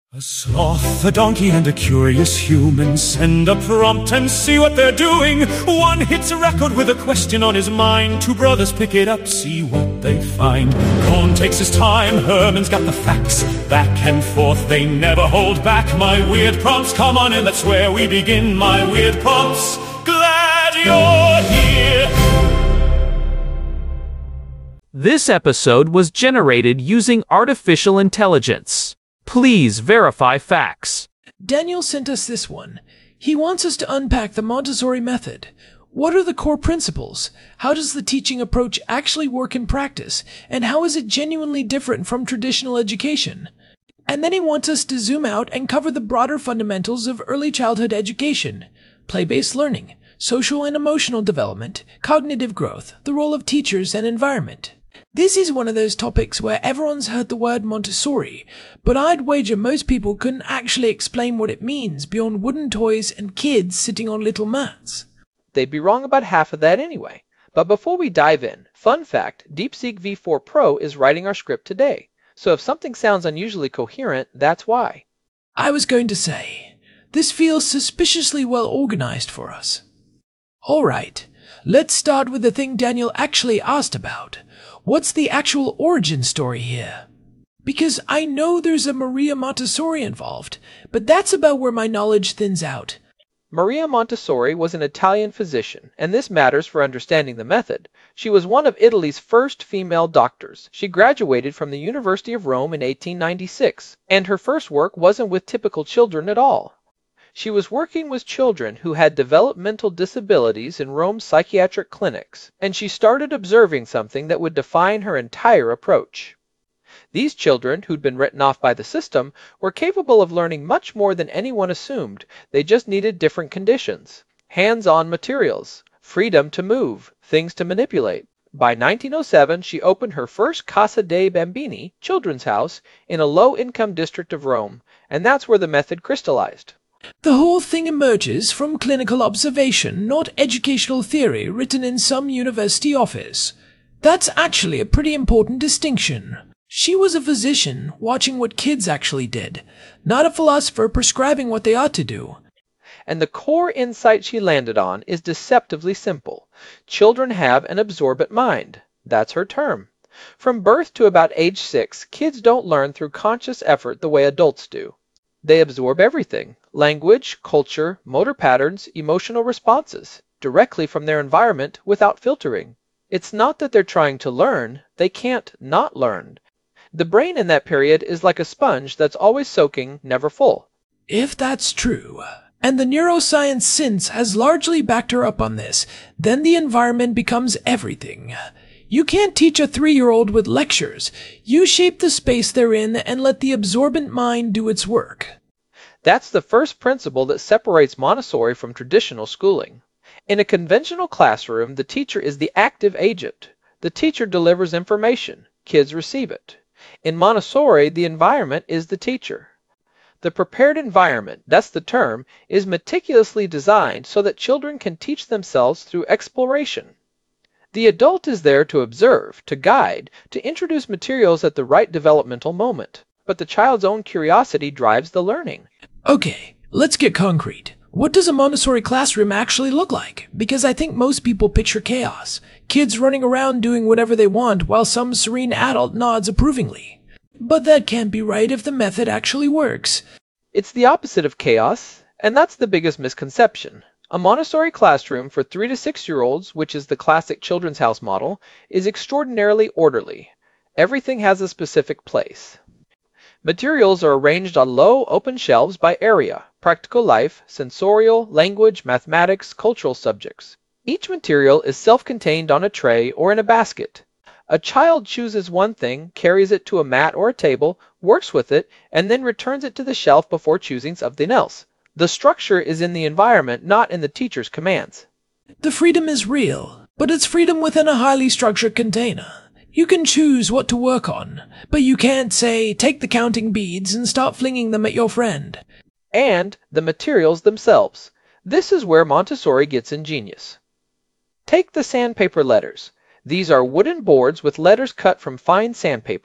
A sloth, a donkey, and a curious human send a prompt and see what they're doing. One hits a record with a question on his mind. Two brothers pick it up, see what they find. Cohn takes his time, Herman's got the facts. Back and forth, they never hold back. My weird prompts, come on in, that's where we begin. My weird prompts, glad you're here. This episode was generated using artificial intelligence. Please verify facts. Daniel sent us this one. He wants us to unpack the Montessori method. What are the core principles? How does the teaching approach actually work in practice? And how is it genuinely different from traditional education? And then he wants us to zoom out and cover the broader fundamentals of early childhood education, play-based learning, social and emotional development, cognitive growth, the role of teachers, and environment. This is one of those topics where everyone's heard the word Montessori, but I'd wager most people couldn't actually explain what it means beyond wooden toys and kids sitting on little mats. They'd be wrong about half of that anyway. But before we dive in, fun fact, DeepSeek V4 Pro is writing our script today. So if something sounds unusually coherent, that's why. I was going to say, this feels suspiciously well organized for us. Alright, let's start with the thing Daniel actually asked about. What's the actual origin story here? Because I know there's a Maria Montessori involved, but that's about where my knowledge thins out. Maria Montessori was an Italian physician, and this matters for understanding the method. She was one of Italy's first female doctors. She graduated from the University of Rome in 1896, and her first work wasn't with typical children at all. She was working with children who had developmental disabilities in Rome's psychiatric clinics, and she started observing something that would define her entire approach. These children, who'd been written off by the system, were capable of learning much more than anyone assumed. They just needed different conditions. Hands-on materials, freedom to move, things to manipulate. By 1907, she opened her first Casa dei Bambini, children's house, in a low-income district of Rome, and that's where the method crystallized. The whole thing emerges from clinical observation, not educational theory written in some university office. That's actually a pretty important distinction. She was a physician watching what kids actually did, not a philosopher prescribing what they ought to do. And the core insight she landed on is deceptively simple. Children have an absorbent mind. That's her term. From birth to about age 6, kids don't learn through conscious effort the way adults do. They absorb everything, language, culture, motor patterns, emotional responses, directly from their environment without filtering. It's not that they're trying to learn, they can't not learn. The brain in that period is like a sponge that's always soaking, never full. If that's true, and the neuroscience since has largely backed her up on this, then the environment becomes everything. You can't teach a 3-year-old with lectures. You shape the space they're in and let the absorbent mind do its work. That's the first principle that separates Montessori from traditional schooling. In a conventional classroom, the teacher is the active agent. The teacher delivers information. Kids receive it. In Montessori, the environment is the teacher. The prepared environment, that's the term, is meticulously designed so that children can teach themselves through exploration. The adult is there to observe, to guide, to introduce materials at the right developmental moment. But the child's own curiosity drives the learning. Okay, let's get concrete. What does a Montessori classroom actually look like? Because I think most people picture chaos. Kids running around doing whatever they want while some serene adult nods approvingly. But that can't be right if the method actually works. It's the opposite of chaos, and that's the biggest misconception. A Montessori classroom for 3 to 6-year-olds, which is the classic children's house model, is extraordinarily orderly. Everything has a specific place. Materials are arranged on low, open shelves by area, practical life, sensorial, language, mathematics, cultural subjects. Each material is self-contained on a tray or in a basket. A child chooses one thing, carries it to a mat or a table, works with it, and then returns it to the shelf before choosing something else. The structure is in the environment, not in the teacher's commands. The freedom is real, but it's freedom within a highly structured container. You can choose what to work on, but you can't say, take the counting beads and start flinging them at your friend. And the materials themselves. This is where Montessori gets ingenious. Take the sandpaper letters. These are wooden boards with letters cut from fine sandpaper.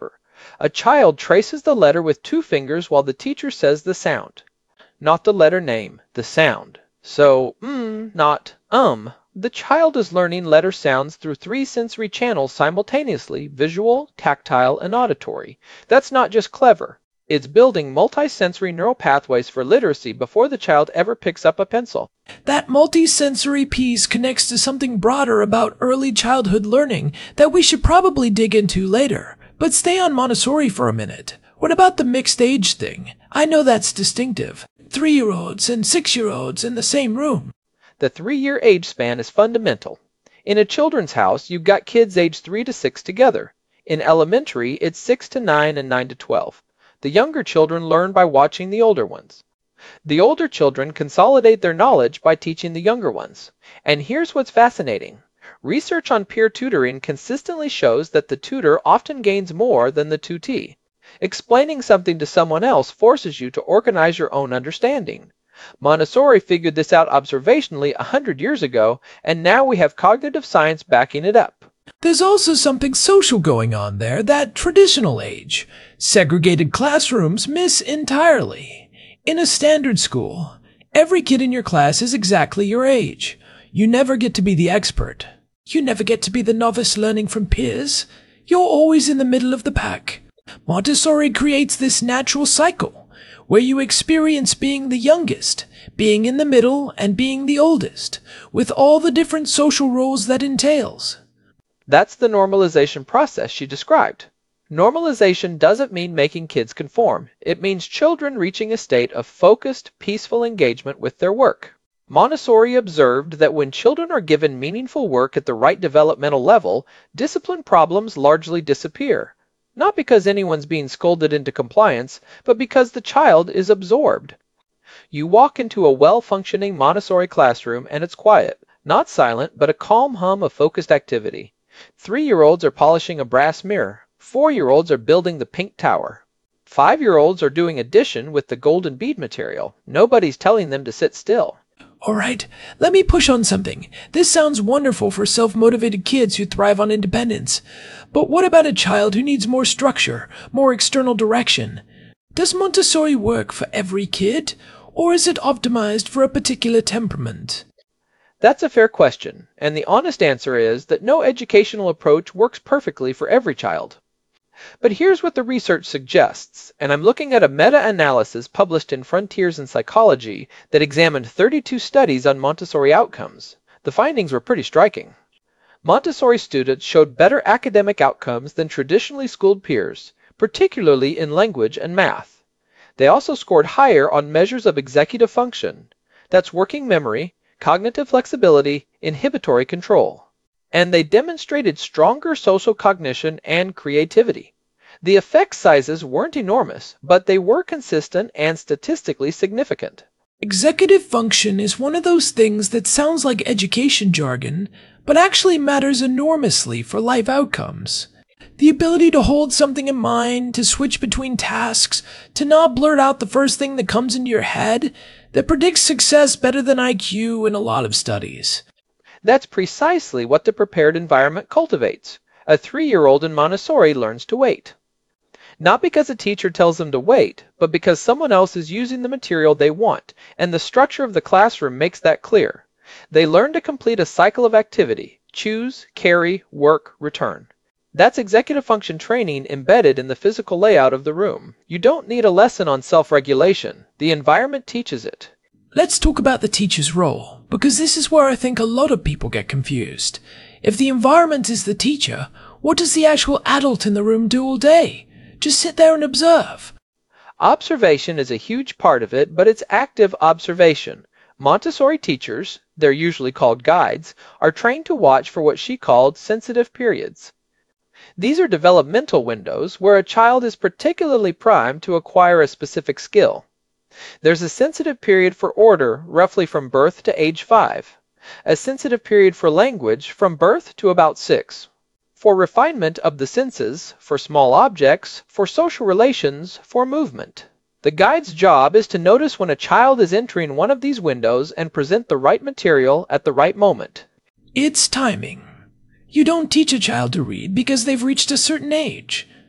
A child traces the letter with 2 fingers while the teacher says the sound. Not the letter name, the sound. So, not The child is learning letter sounds through 3 sensory channels simultaneously: visual, tactile, and auditory. That's not just clever. It's building multisensory neural pathways for literacy before the child ever picks up a pencil. That multisensory piece connects to something broader about early childhood learning that we should probably dig into later. But stay on Montessori for a minute. What about the mixed age thing? I know that's distinctive. 3-year-olds and 6-year-olds in the same room. The 3-year age span is fundamental. In a children's house, you've got kids aged 3 to 6 together. In elementary, it's 6 to 9 and 9 to 12. The younger children learn by watching the older ones. The older children consolidate their knowledge by teaching the younger ones. And here's what's fascinating. Research on peer tutoring consistently shows that the tutor often gains more than the tutee. Explaining something to someone else forces you to organize your own understanding. Montessori figured this out observationally 100 years ago, and now we have cognitive science backing it up. There's also something social going on there that traditional age, segregated classrooms miss entirely. In a standard school, every kid in your class is exactly your age. You never get to be the expert. You never get to be the novice learning from peers. You're always in the middle of the pack. Montessori creates this natural cycle where you experience being the youngest, being in the middle, and being the oldest, with all the different social roles that entails. That's the normalization process she described. Normalization doesn't mean making kids conform. It means children reaching a state of focused, peaceful engagement with their work. Montessori observed that when children are given meaningful work at the right developmental level, discipline problems largely disappear. Not because anyone's being scolded into compliance, but because the child is absorbed. You walk into a well-functioning Montessori classroom and it's quiet, not silent, but a calm hum of focused activity. 3-year-olds are polishing a brass mirror. 4-year-olds are building the pink tower. 5-year-olds are doing addition with the golden bead material. Nobody's telling them to sit still. All right, let me push on something. This sounds wonderful for self-motivated kids who thrive on independence. But what about a child who needs more structure, more external direction? Does Montessori work for every kid, or is it optimized for a particular temperament? That's a fair question, and the honest answer is that no educational approach works perfectly for every child. But here's what the research suggests, and I'm looking at a meta-analysis published in Frontiers in Psychology that examined 32 studies on Montessori outcomes. The findings were pretty striking. Montessori students showed better academic outcomes than traditionally schooled peers, particularly in language and math. They also scored higher on measures of executive function. That's working memory, cognitive flexibility, inhibitory control. And they demonstrated stronger social cognition and creativity. The effect sizes weren't enormous, but they were consistent and statistically significant. Executive function is one of those things that sounds like education jargon, but actually matters enormously for life outcomes. The ability to hold something in mind, to switch between tasks, to not blurt out the first thing that comes into your head, that predicts success better than IQ in a lot of studies. That's precisely what the prepared environment cultivates. A 3-year-old in Montessori learns to wait. Not because a teacher tells them to wait, but because someone else is using the material they want, and the structure of the classroom makes that clear. They learn to complete a cycle of activity: choose, carry, work, return. That's executive function training embedded in the physical layout of the room. You don't need a lesson on self-regulation. The environment teaches it. Let's talk about the teacher's role, because this is where I think a lot of people get confused. If the environment is the teacher, what does the actual adult in the room do all day? Just sit there and observe. Observation is a huge part of it, but it's active observation. Montessori teachers, they're usually called guides, are trained to watch for what she called sensitive periods. These are developmental windows where a child is particularly primed to acquire a specific skill. There's a sensitive period for order, roughly from birth to age 5. A sensitive period for language from birth to about 6. For refinement of the senses, for small objects, for social relations, for movement. The guide's job is to notice when a child is entering one of these windows and present the right material at the right moment. It's timing. You don't teach a child to read because they've reached a certain age.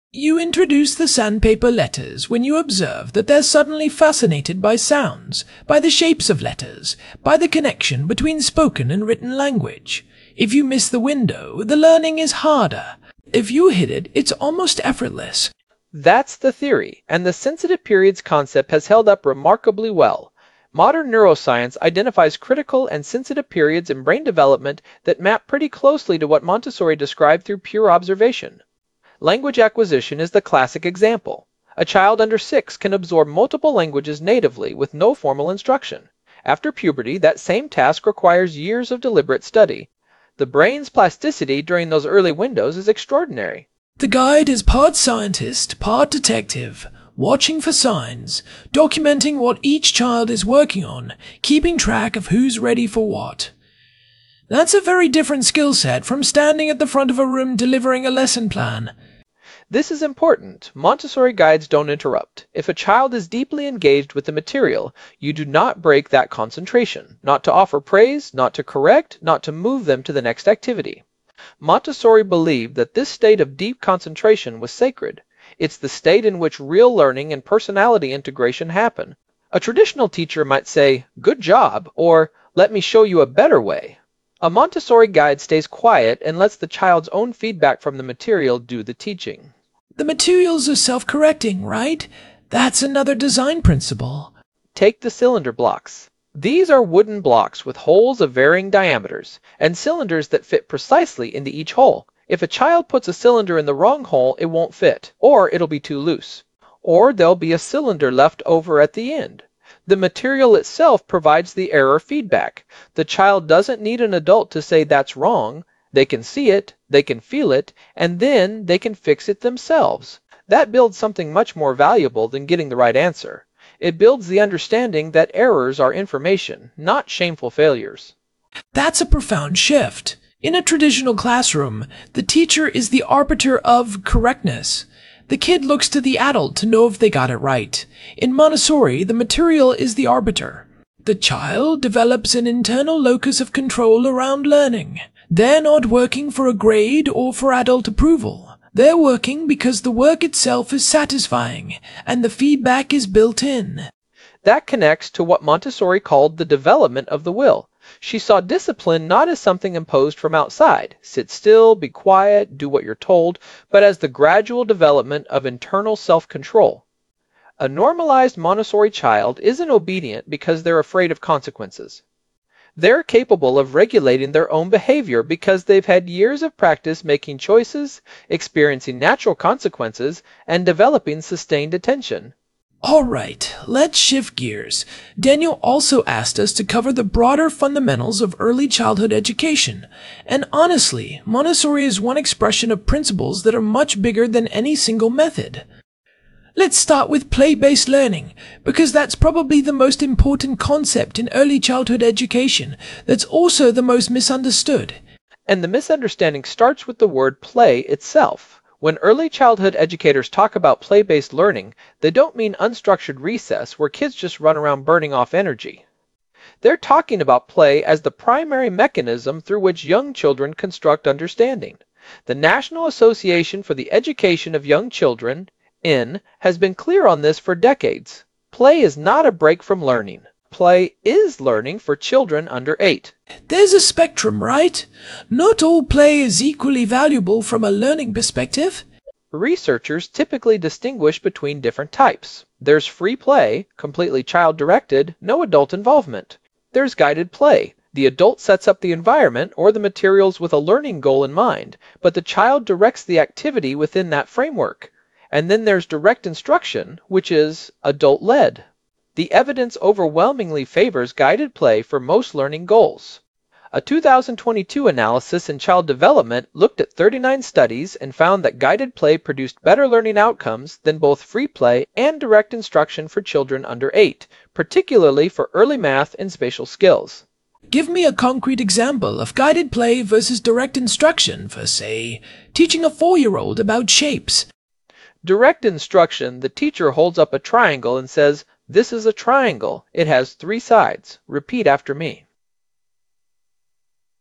You introduce the sandpaper letters when you observe that they're suddenly fascinated by sounds, by the shapes of letters, by the connection between spoken and written language. If you miss the window, the learning is harder. If you hit it, it's almost effortless. That's the theory, and the sensitive periods concept has held up remarkably well. Modern neuroscience identifies critical and sensitive periods in brain development that map pretty closely to what Montessori described through pure observation. Language acquisition is the classic example. A child under 6 can absorb multiple languages natively with no formal instruction. After puberty, that same task requires years of deliberate study. The brain's plasticity during those early windows is extraordinary. The guide is part scientist, part detective, watching for signs, documenting what each child is working on, keeping track of who's ready for what. That's a very different skill set from standing at the front of a room delivering a lesson plan. This is important. Montessori guides don't interrupt. If a child is deeply engaged with the material, you do not break that concentration, not to offer praise, not to correct, not to move them to the next activity. Montessori believed that this state of deep concentration was sacred. It's the state in which real learning and personality integration happen. A traditional teacher might say, "Good job," or "Let me show you a better way." A Montessori guide stays quiet and lets the child's own feedback from the material do the teaching. The materials are self-correcting, right? That's another design principle. Take the cylinder blocks. These are wooden blocks with holes of varying diameters, and cylinders that fit precisely into each hole. If a child puts a cylinder in the wrong hole, it won't fit, or it'll be too loose. Or there'll be a cylinder left over at the end. The material itself provides the error feedback. The child doesn't need an adult to say that's wrong. They can see it, they can feel it, and then they can fix it themselves. That builds something much more valuable than getting the right answer. It builds the understanding that errors are information, not shameful failures. That's a profound shift. In a traditional classroom, the teacher is the arbiter of correctness. The kid looks to the adult to know if they got it right. In Montessori, the material is the arbiter. The child develops an internal locus of control around learning. They're not working for a grade or for adult approval. They're working because the work itself is satisfying, and the feedback is built in. That connects to what Montessori called the development of the will. She saw discipline not as something imposed from outside, sit still, be quiet, do what you're told, but as the gradual development of internal self-control. A normalized Montessori child isn't obedient because they're afraid of consequences. They're capable of regulating their own behavior because they've had years of practice making choices, experiencing natural consequences, and developing sustained attention. All right, let's shift gears. Daniel also asked us to cover the broader fundamentals of early childhood education. And honestly, Montessori is one expression of principles that are much bigger than any single method. Let's start with play-based learning, because that's probably the most important concept in early childhood education that's also the most misunderstood. And the misunderstanding starts with the word play itself. When early childhood educators talk about play-based learning, they don't mean unstructured recess where kids just run around burning off energy. They're talking about play as the primary mechanism through which young children construct understanding. The National Association for the Education of Young Children, N, has been clear on this for decades. Play is not a break from learning. Play is learning for children under 8. There's a spectrum, right? Not all play is equally valuable from a learning perspective. Researchers typically distinguish between different types. There's free play, completely child-directed, no adult involvement. There's guided play. The adult sets up the environment or the materials with a learning goal in mind, but the child directs the activity within that framework. And then there's direct instruction, which is adult-led. The evidence overwhelmingly favors guided play for most learning goals. A 2022 analysis in child development looked at 39 studies and found that guided play produced better learning outcomes than both free play and direct instruction for children under 8, particularly for early math and spatial skills. Give me a concrete example of guided play versus direct instruction for, say, teaching a 4-year-old about shapes. Direct instruction, the teacher holds up a triangle and says, "This is a triangle. It has 3 sides. Repeat after me."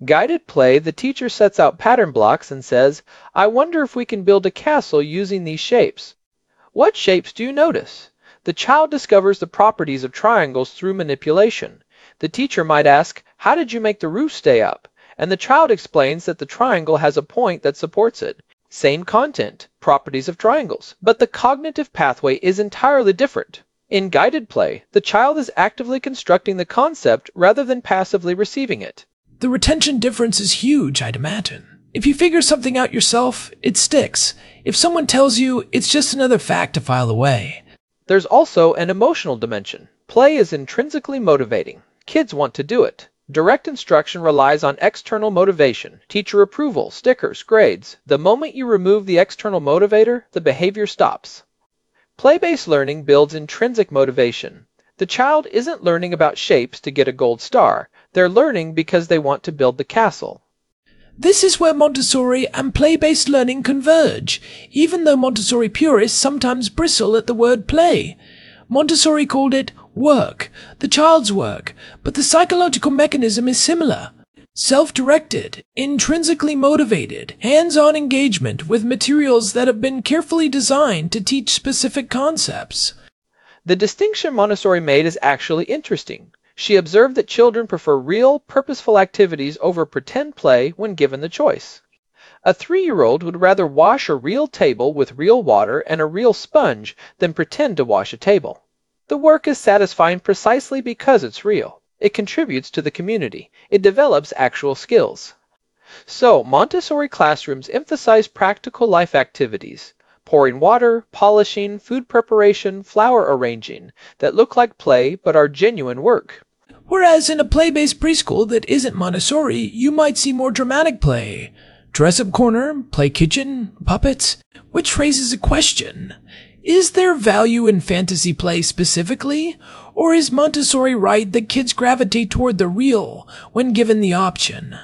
Guided play, the teacher sets out pattern blocks and says, I wonder if we can build a castle using these shapes. What shapes do you notice? The child discovers the properties of triangles through manipulation. The teacher might ask, how did you make the roof stay up? And the child explains that the triangle has a point that supports it. Same content, properties of triangles, but the cognitive pathway is entirely different. In guided play, the child is actively constructing the concept rather than passively receiving it. The retention difference is huge, I'd imagine. If you figure something out yourself, it sticks. If someone tells you, it's just another fact to file away. There's also an emotional dimension. Play is intrinsically motivating. Kids want to do it. Direct instruction relies on external motivation, teacher approval, stickers, grades. The moment you remove the external motivator, the behavior stops. Play-based learning builds intrinsic motivation. The child isn't learning about shapes to get a gold star. They're learning because they want to build the castle. This is where Montessori and play-based learning converge, even though Montessori purists sometimes bristle at the word play. Montessori called it work, the child's work, but the psychological mechanism is similar. Self-directed, intrinsically motivated, hands-on engagement with materials that have been carefully designed to teach specific concepts. The distinction Montessori made is actually interesting. She observed that children prefer real, purposeful activities over pretend play when given the choice. A 3-year-old would rather wash a real table with real water and a real sponge than pretend to wash a table. The work is satisfying precisely because it's real. It contributes to the community. It develops actual skills. So, Montessori classrooms emphasize practical life activities, pouring water, polishing, food preparation, flower arranging, that look like play but are genuine work. Whereas in a play-based preschool that isn't Montessori, you might see more dramatic play. Dress-up corner, play kitchen, puppets, which raises a question. Is there value in fantasy play specifically, or is Montessori right that kids gravitate toward the real when given the option?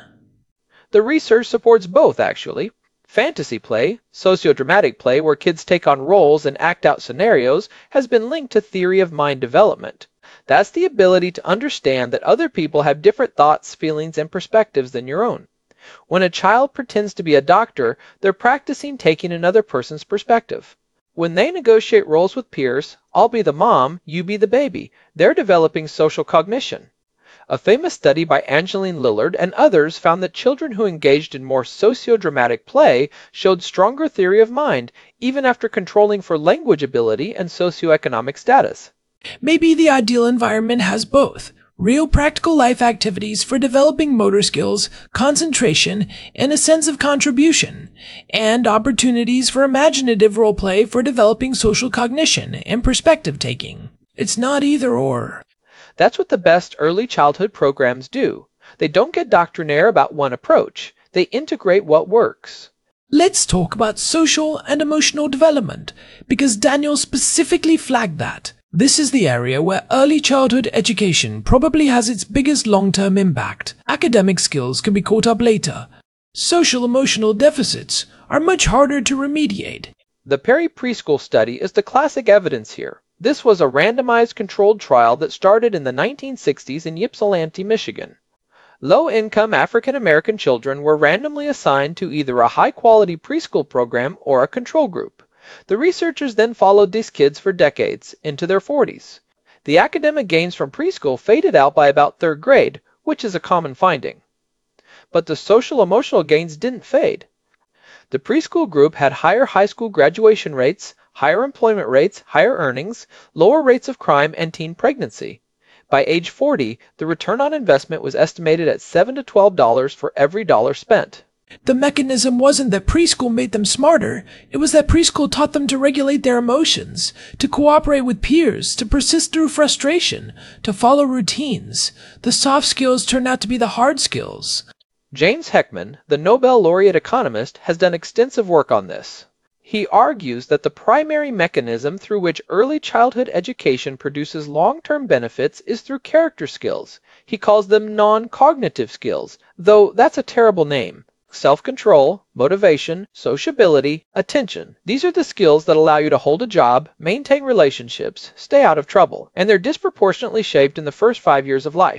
The research supports both, actually. Fantasy play, sociodramatic play where kids take on roles and act out scenarios, has been linked to theory of mind development. That's the ability to understand that other people have different thoughts, feelings, and perspectives than your own. When a child pretends to be a doctor, they're practicing taking another person's perspective. When they negotiate roles with peers, I'll be the mom, you be the baby, they're developing social cognition. A famous study by Angeline Lillard and others found that children who engaged in more sociodramatic play showed stronger theory of mind, even after controlling for language ability and socioeconomic status. Maybe the ideal environment has both. Real practical life activities for developing motor skills, concentration, and a sense of contribution, and opportunities for imaginative role play for developing social cognition and perspective taking. It's not either or. That's what the best early childhood programs do. They don't get doctrinaire about one approach. They integrate what works. Let's talk about social and emotional development, because Daniel specifically flagged that. This is the area where early childhood education probably has its biggest long-term impact. Academic skills can be caught up later. Social emotional deficits are much harder to remediate. The Perry Preschool study is the classic evidence here. This was a randomized controlled trial that started in the 1960s in Ypsilanti, Michigan. Low-income African-American children were randomly assigned to either a high-quality preschool program or a control group. The researchers then followed these kids for decades, into their 40s. The academic gains from preschool faded out by about 3rd grade, which is a common finding. But the social-emotional gains didn't fade. The preschool group had higher high school graduation rates, higher employment rates, higher earnings, lower rates of crime, and teen pregnancy. By age 40, the return on investment was estimated at $7 to $12 for every dollar spent. The mechanism wasn't that preschool made them smarter, it was that preschool taught them to regulate their emotions, to cooperate with peers, to persist through frustration, to follow routines. The soft skills turned out to be the hard skills. James Heckman, the Nobel laureate economist, has done extensive work on this. He argues that the primary mechanism through which early childhood education produces long-term benefits is through character skills. He calls them non-cognitive skills, though that's a terrible name. Self-control, motivation, sociability, attention. These are the skills that allow you to hold a job, maintain relationships, stay out of trouble, and they're disproportionately shaped in the first 5 years of life.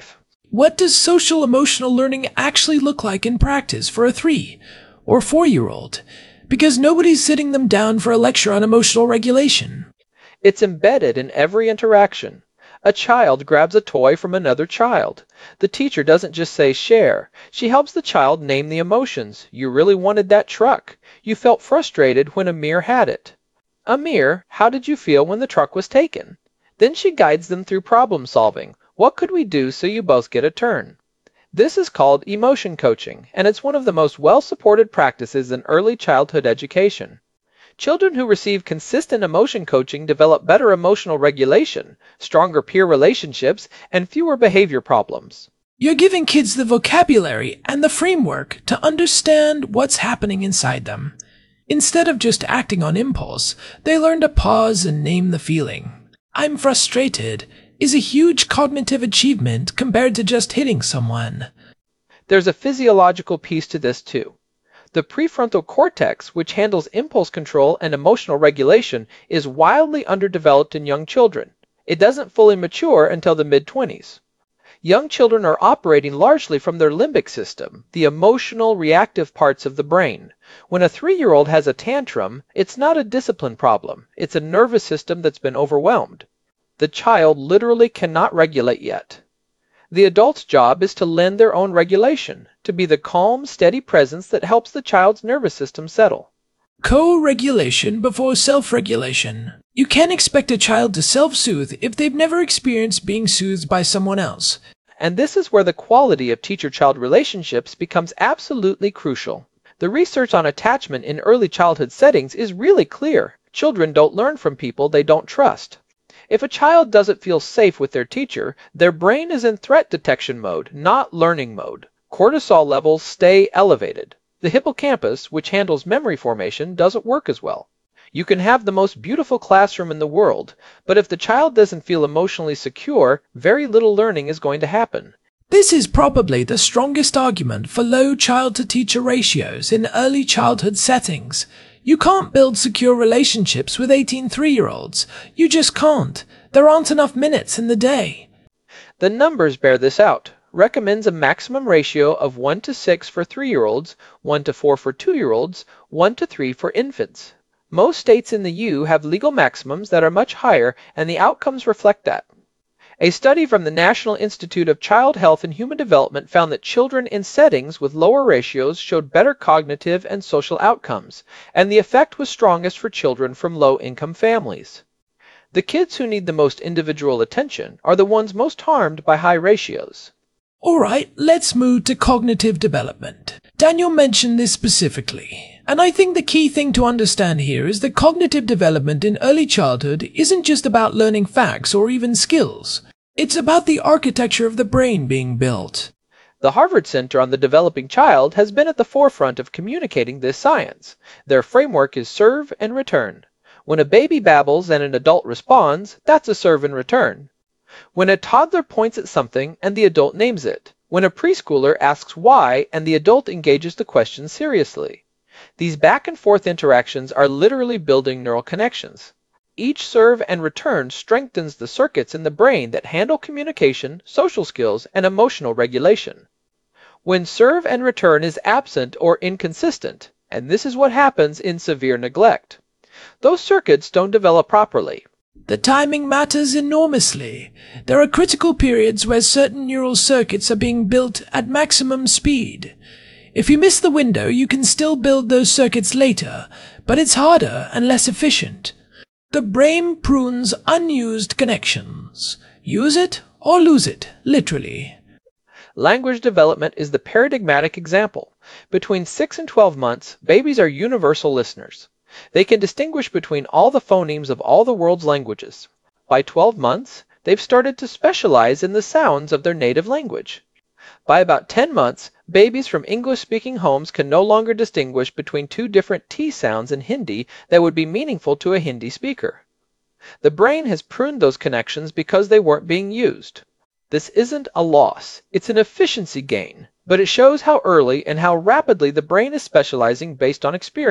What does social emotional learning actually look like in practice for a 3 or 4-year-old? Because nobody's sitting them down for a lecture on emotional regulation. It's embedded in every interaction. A child grabs a toy from another child. The teacher doesn't just say share. She helps the child name the emotions. You really wanted that truck. You felt frustrated when Amir had it. Amir, how did you feel when the truck was taken? Then she guides them through problem solving. What could we do so you both get a turn? This is called emotion coaching, and it's one of the most well-supported practices in early childhood education. Children who receive consistent emotion coaching develop better emotional regulation, stronger peer relationships, and fewer behavior problems. You're giving kids the vocabulary and the framework to understand what's happening inside them. Instead of just acting on impulse, they learn to pause and name the feeling. I'm frustrated is a huge cognitive achievement compared to just hitting someone. There's a physiological piece to this too. The prefrontal cortex, which handles impulse control and emotional regulation, is wildly underdeveloped in young children. It doesn't fully mature until the mid-20s. Young children are operating largely from their limbic system, the emotional, reactive parts of the brain. When a 3-year-old has a tantrum, it's not a discipline problem. It's a nervous system that's been overwhelmed. The child literally cannot regulate yet. The adult's job is to lend their own regulation, to be the calm, steady presence that helps the child's nervous system settle. Co-regulation before self-regulation. You can't expect a child to self-soothe if they've never experienced being soothed by someone else. And this is where the quality of teacher-child relationships becomes absolutely crucial. The research on attachment in early childhood settings is really clear. Children don't learn from people they don't trust. If a child doesn't feel safe with their teacher, their brain is in threat detection mode, not learning mode. Cortisol levels stay elevated. The hippocampus, which handles memory formation, doesn't work as well. You can have the most beautiful classroom in the world, but if the child doesn't feel emotionally secure, very little learning is going to happen. This is probably the strongest argument for low child-to-teacher ratios in early childhood settings. You can't build secure relationships with 18 3-year-olds. You just can't. There aren't enough minutes in the day. The numbers bear this out. Recommends a maximum ratio of 1 to 6 for 3-year-olds, 1 to 4 for 2-year-olds, 1 to 3 for infants. Most states in the U have legal maximums that are much higher, and the outcomes reflect that. A study from the National Institute of Child Health and Human Development found that children in settings with lower ratios showed better cognitive and social outcomes, and the effect was strongest for children from low-income families. The kids who need the most individual attention are the ones most harmed by high ratios. Alright, let's move to cognitive development. Daniel mentioned this specifically, and I think the key thing to understand here is that cognitive development in early childhood isn't just about learning facts or even skills. It's about the architecture of the brain being built. The Harvard Center on the Developing Child has been at the forefront of communicating this science. Their framework is serve and return. When a baby babbles and an adult responds, that's a serve and return. When a toddler points at something and the adult names it. When a preschooler asks why and the adult engages the question seriously. These back and forth interactions are literally building neural connections. Each serve and return strengthens the circuits in the brain that handle communication, social skills, and emotional regulation. When serve and return is absent or inconsistent, and this is what happens in severe neglect, those circuits don't develop properly. The timing matters enormously. There are critical periods where certain neural circuits are being built at maximum speed. If you miss the window, you can still build those circuits later, but it's harder and less efficient. The brain prunes unused connections. Use it or lose it, literally. Language development is the paradigmatic example. Between 6 and 12 months, babies are universal listeners. They can distinguish between all the phonemes of all the world's languages. By 12 months, they've started to specialize in the sounds of their native language. By about 10 months, babies from English-speaking homes can no longer distinguish between two different T sounds in Hindi that would be meaningful to a Hindi speaker. The brain has pruned those connections because they weren't being used. This isn't a loss, it's an efficiency gain, but it shows how early and how rapidly the brain is specializing based on experience.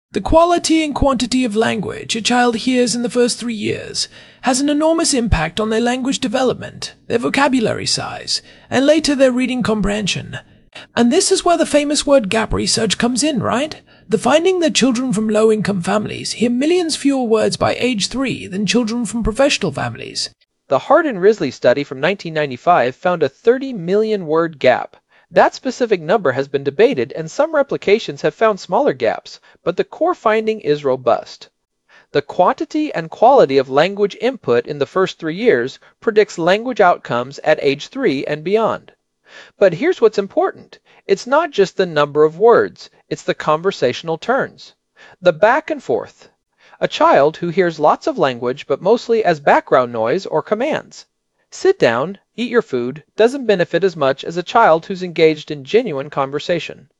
The quality and quantity of language a child hears in the first 3 years has an enormous impact on their language development, their vocabulary size, and later their reading comprehension. And this is where the famous word gap research comes in, right? The finding that children from low-income families hear millions fewer words by age 3 than children from professional families. The Hart and Risley study from 1995 found a 30 million word gap. That specific number has been debated, and some replications have found smaller gaps, but the core finding is robust. The quantity and quality of language input in the first 3 years predicts language outcomes at age 3 and beyond. But here's what's important. It's not just the number of words, it's the conversational turns. The back and forth. A child who hears lots of language but mostly as background noise or commands. Sit down, eat your food, doesn't benefit as much as a child who's engaged in genuine conversation.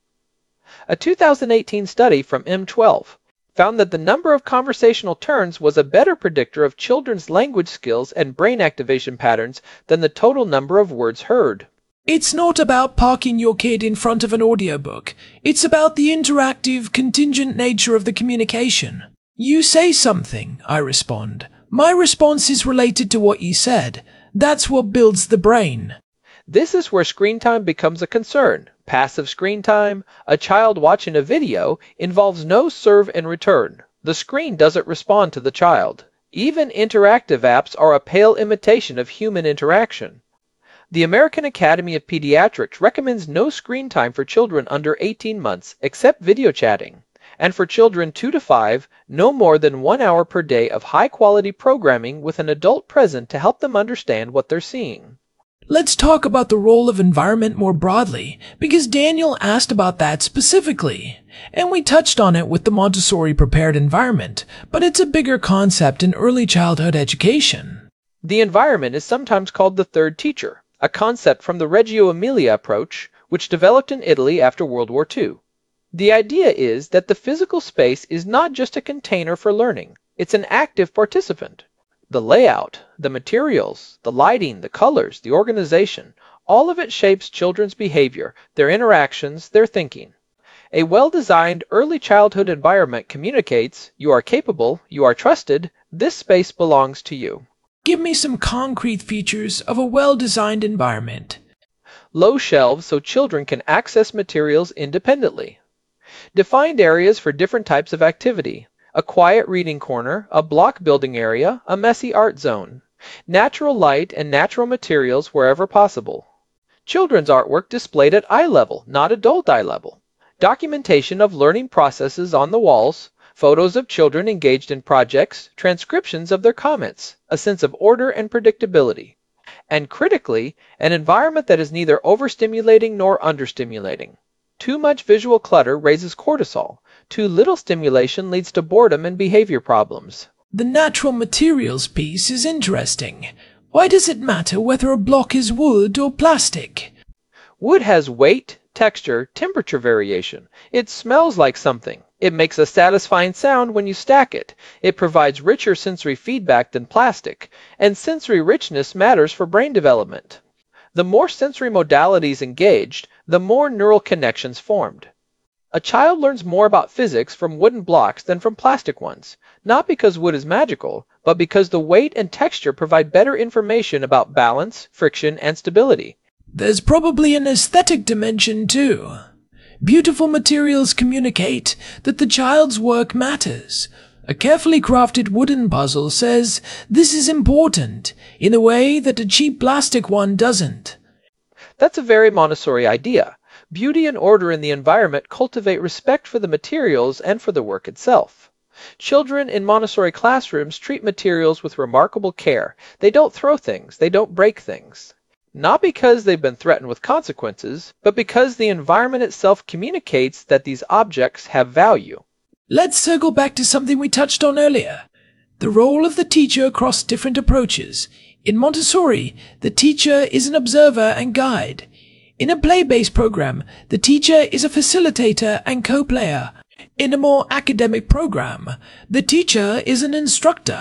A 2018 study from M12 found that the number of conversational turns was a better predictor of children's language skills and brain activation patterns than the total number of words heard. It's not about parking your kid in front of an audiobook. It's about the interactive, contingent nature of the communication. You say something, I respond. My response is related to what you said. That's what builds the brain. This is where screen time becomes a concern. Passive screen time, a child watching a video, involves no serve and return. The screen doesn't respond to the child. Even interactive apps are a pale imitation of human interaction. The American Academy of Pediatrics recommends no screen time for children under 18 months except video chatting. And for children 2 to 5, no more than 1 hour per day of high-quality programming with an adult present to help them understand what they're seeing. Let's talk about the role of environment more broadly, because Daniel asked about that specifically. And we touched on it with the Montessori-prepared environment, but it's a bigger concept in early childhood education. The environment is sometimes called the third teacher, a concept from the Reggio Emilia approach, which developed in Italy after World War II. The idea is that the physical space is not just a container for learning, it's an active participant. The layout, the materials, the lighting, the colors, the organization, all of it shapes children's behavior, their interactions, their thinking. A well-designed early childhood environment communicates, you are capable, you are trusted, this space belongs to you. Give me some concrete features of a well-designed environment. Low shelves so children can access materials independently. Defined areas for different types of activity. A quiet reading corner, a block building area, a messy art zone. Natural light and natural materials wherever possible. Children's artwork displayed at eye level, not adult eye level. Documentation of learning processes on the walls. Photos of children engaged in projects, transcriptions of their comments, a sense of order and predictability. And critically, an environment that is neither overstimulating nor understimulating. Too much visual clutter raises cortisol. Too little stimulation leads to boredom and behavior problems. The natural materials piece is interesting. Why does it matter whether a block is wood or plastic? Wood has weight, texture, temperature variation. It smells like something. It makes a satisfying sound when you stack it. It provides richer sensory feedback than plastic. And sensory richness matters for brain development. The more sensory modalities engaged, the more neural connections formed. A child learns more about physics from wooden blocks than from plastic ones, not because wood is magical, but because the weight and texture provide better information about balance, friction, and stability. There's probably an aesthetic dimension too. Beautiful materials communicate that the child's work matters. A carefully crafted wooden puzzle says this is important in a way that a cheap plastic one doesn't. That's a very Montessori idea. Beauty and order in the environment cultivate respect for the materials and for the work itself. Children in Montessori classrooms treat materials with remarkable care. They don't throw things, they don't break things. Not because they've been threatened with consequences, but because the environment itself communicates that these objects have value. Let's circle back to something we touched on earlier. The role of the teacher across different approaches. In Montessori, the teacher is an observer and guide. In a play-based program, the teacher is a facilitator and co-player. In a more academic program, the teacher is an instructor.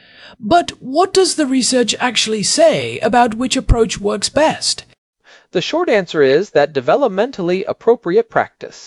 But what does the research actually say about which approach works best? The short answer is that developmentally appropriate practice.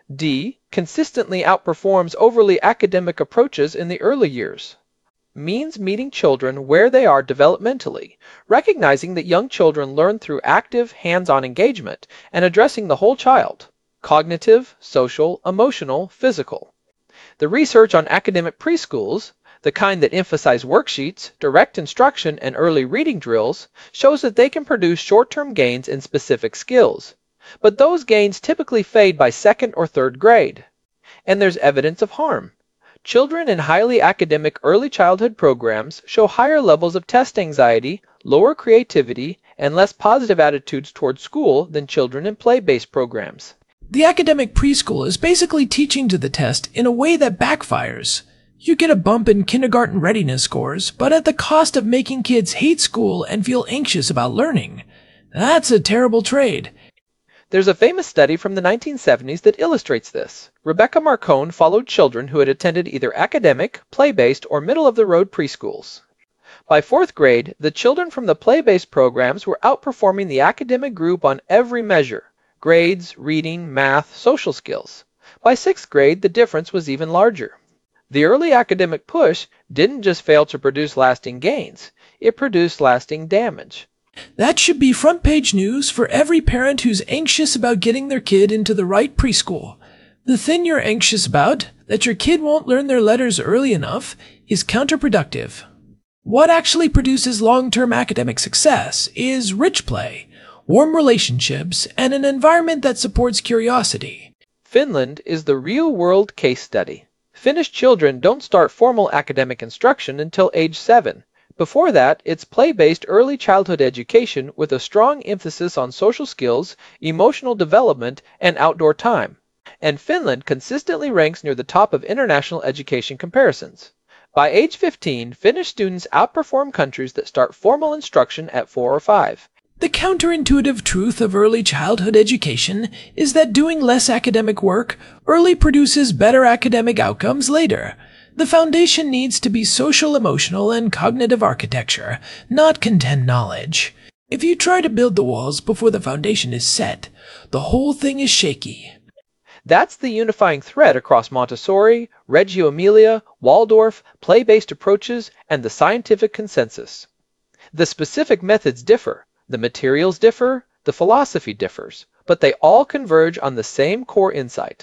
D. Consistently outperforms overly academic approaches in the early years. Means meeting children where they are developmentally, recognizing that young children learn through active, hands-on engagement and addressing the whole child: cognitive, social, emotional, physical. The research on academic preschools, the kind that emphasize worksheets, direct instruction, and early reading drills, shows that they can produce short-term gains in specific skills. But those gains typically fade by second or third grade. And there's evidence of harm. Children in highly academic early childhood programs show higher levels of test anxiety, lower creativity, and less positive attitudes toward school than children in play-based programs. The academic preschool is basically teaching to the test in a way that backfires. You get a bump in kindergarten readiness scores, but at the cost of making kids hate school and feel anxious about learning. That's a terrible trade. There's a famous study from the 1970s that illustrates this. Rebecca Marcone followed children who had attended either academic, play-based, or middle-of-the-road preschools. By fourth grade, the children from the play-based programs were outperforming the academic group on every measure: grades, reading, math, social skills. By sixth grade, the difference was even larger. The early academic push didn't just fail to produce lasting gains, it produced lasting damage. That should be front page news for every parent who's anxious about getting their kid into the right preschool. The thing you're anxious about, that your kid won't learn their letters early enough, is counterproductive. What actually produces long-term academic success is rich play, warm relationships, and an environment that supports curiosity. Finland is the real-world case study. Finnish children don't start formal academic instruction until age 7. Before that, it's play-based early childhood education with a strong emphasis on social skills, emotional development, and outdoor time. And Finland consistently ranks near the top of international education comparisons. By age 15, Finnish students outperform countries that start formal instruction at 4 or 5. The counterintuitive truth of early childhood education is that doing less academic work early produces better academic outcomes later. The foundation needs to be social, emotional, and cognitive architecture, not content knowledge. If you try to build the walls before the foundation is set, the whole thing is shaky. That's the unifying thread across Montessori, Reggio Emilia, Waldorf, play-based approaches, and the scientific consensus. The specific methods differ, the materials differ, the philosophy differs, but they all converge on the same core insight.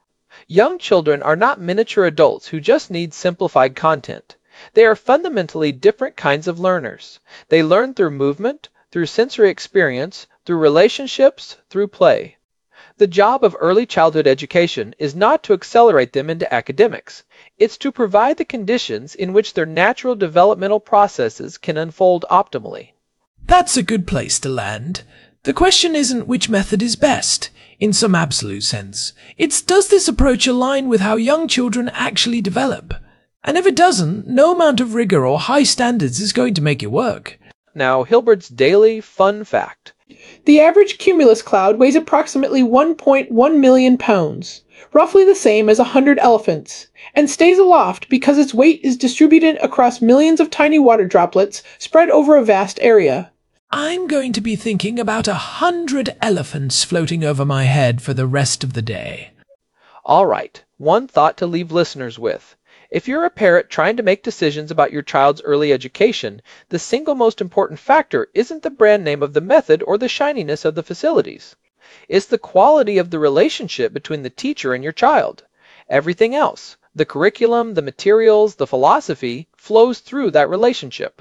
Young children are not miniature adults who just need simplified content. They are fundamentally different kinds of learners. They learn through movement, through sensory experience, through relationships, through play. The job of early childhood education is not to accelerate them into academics. It's to provide the conditions in which their natural developmental processes can unfold optimally. That's a good place to land. The question isn't which method is best, in some absolute sense. It's does this approach align with how young children actually develop? And if it doesn't, no amount of rigor or high standards is going to make it work. Now, Hilbert's daily fun fact. The average cumulus cloud weighs approximately 1.1 million pounds, roughly the same as 100 elephants, and stays aloft because its weight is distributed across millions of tiny water droplets spread over a vast area. I'm going to be thinking about 100 elephants floating over my head for the rest of the day. All right, one thought to leave listeners with. If you're a parent trying to make decisions about your child's early education, the single most important factor isn't the brand name of the method or the shininess of the facilities. It's the quality of the relationship between the teacher and your child. Everything else, the curriculum, the materials, the philosophy, flows through that relationship.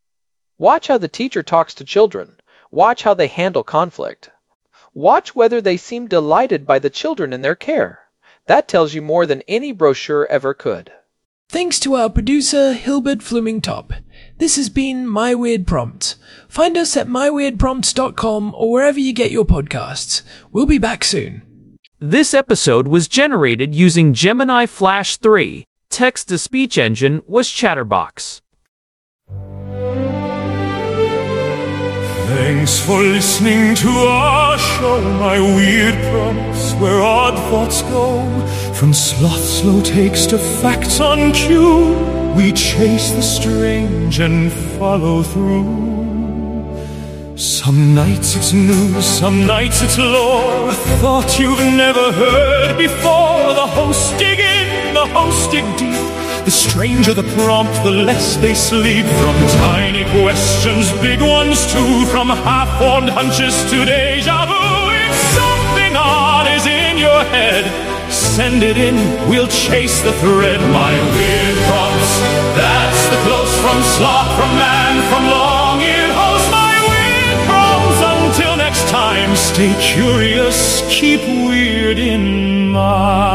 Watch how the teacher talks to children. Watch how they handle conflict. Watch whether they seem delighted by the children in their care. That tells you more than any brochure ever could. Thanks to our producer, Hilbert Flumingtop. This has been My Weird Prompt. Find us at myweirdprompts.com or wherever you get your podcasts. We'll be back soon. This episode was generated using Gemini Flash 3. Text-to-speech engine was Chatterbox. Thanks for listening to our show, My Weird Prompts, where odd thoughts go. From sloth slow takes to facts on cue, we chase the strange and follow through. Some nights it's news, some nights it's lore, a thought you've never heard before. The hosts dig in, the hosts dig deep. The stranger the prompt, the less they sleep. From tiny questions, big ones too, from half-formed hunches to deja vu. If something odd is in your head, send it in, we'll chase the thread. My weird prompts, that's the close from sloth, from man, from long-eared host. My weird prompts, until next time, stay curious, keep weird in mind.